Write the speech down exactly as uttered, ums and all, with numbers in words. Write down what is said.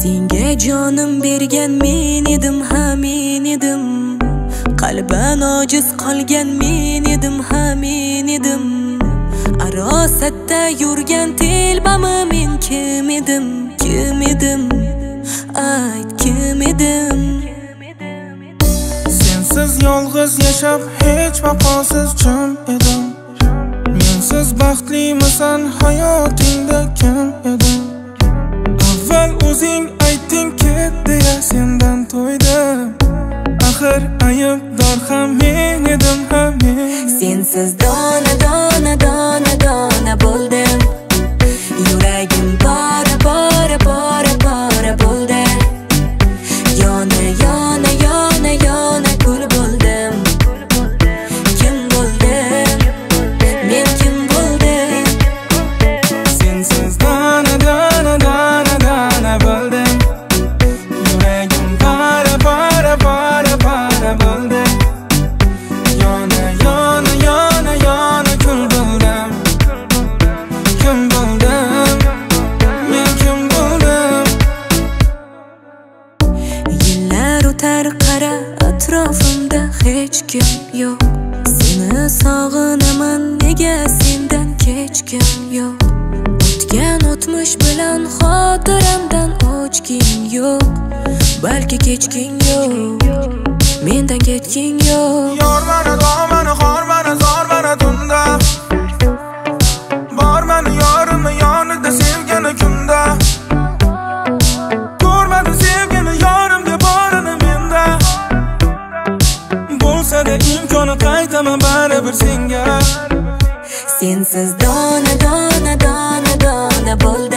Senga jonim bergan men edim, ha men edim. Qalban ojiz qolgan men edim, ha men edim. Arosatda yurgan telbami men kim edim, kim edim? Ayt kim edim? Sensiz yolg'iz yashab hech vafosiz jim edim. Mensiz baxtlimisan hayotingda kim edim? Avval o'zing aytding ket deya sendan to'ydim. Axir aybdor ham men edim, ha men. Sensiz dona dona dona dona bo'ldim. Yuragim bora bora bora bora bo'ldi. Yona yona yona yona kul bo'ldim. Kim bo'ldim? Men kim bo'ldim? Sensiz dona dona dona dona bo'ldim. Yuragim bora bora bora bora bo'ldi. Yona yona yona yona kul bo'ldim. Kim bo'ldim? Men kim bo'ldim? Yillar o'tar qara, atrofimda hech kim yo'q. Seni sog'inaman, nega sendan kechkim yo'q. O'tgan o'tmish bilan xotiramdan o'chging yo'q. Balki kechging yo'q, mendan ketging yo'q. Yor mani, dor mani, xor mani, zor mani tunda. Bor mani yorimni yonida sevgani kunda. Ko'rmadi sevgini yorimga borini menda. Bo'lsa-da imkoniyat qaytaman baribir senga. Sensiz dona dona dona dona bo'ldim.